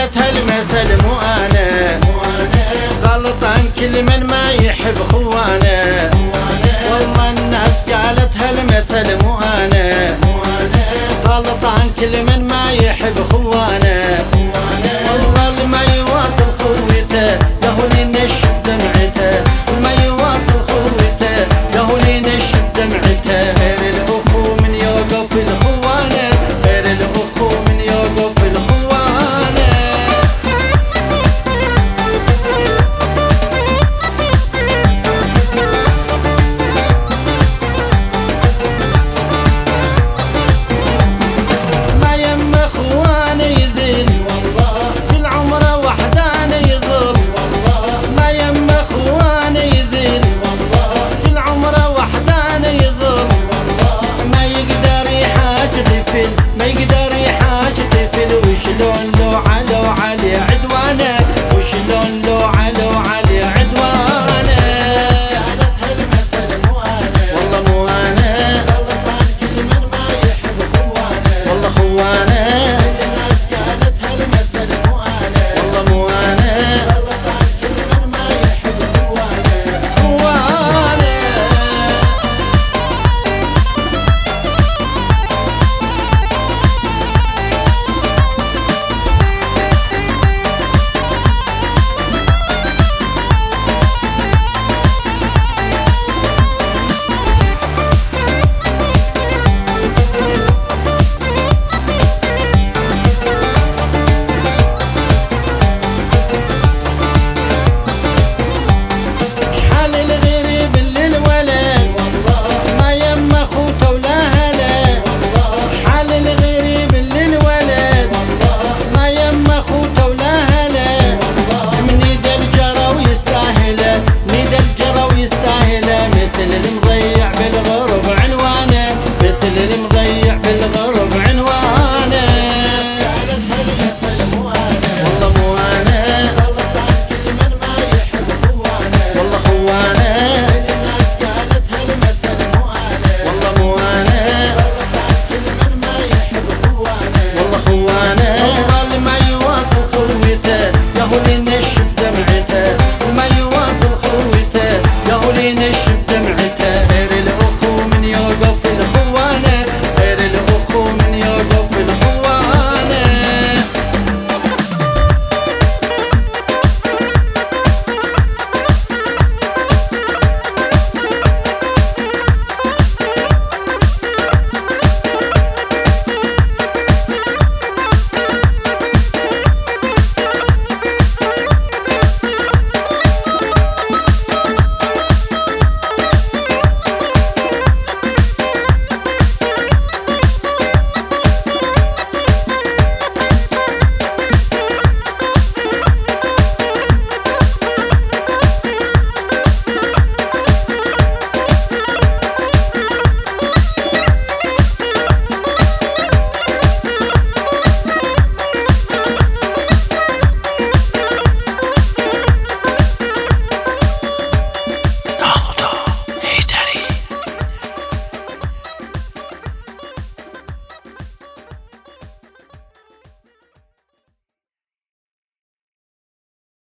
قالتها المثل مو انا غلطان كل من ما يحب خوانه. والله الناس قالتها المثل مو انا غلطان كل من ما يحب خوانه. والله اللي ما يواصل خوته له اللي نشف دمعته، ما يواصل خوته له اللي نشف دمعته. غير الاخو من يوقف الخوانه، غير الاخو من يوقف الخوانه. ما يم اخوانه يذل والله كل عمره وحدانه يظل. ما يم اخوانه يذل والله كل عمره وحدانه يظل. ما يقدر يحاج طفل، ما يقدر يحاج طفل. وشلون لو علو علي عدوانه، وشلون لو علو علي عدوانه. قالتها المثل مو انا والله مو انا غلطان كل من ما يحب خوانه. والله خوانه